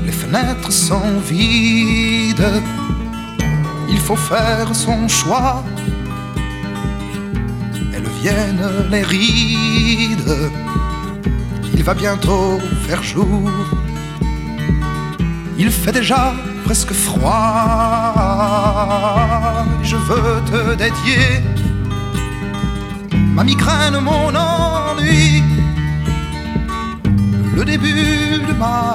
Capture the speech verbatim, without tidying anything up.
Les fenêtres sont vides, il faut faire son choix. Elles viennent les rides, il va bientôt faire jour. Il fait déjà presque froid. Je veux te dédier ma migraine, mon ennui, le début de ma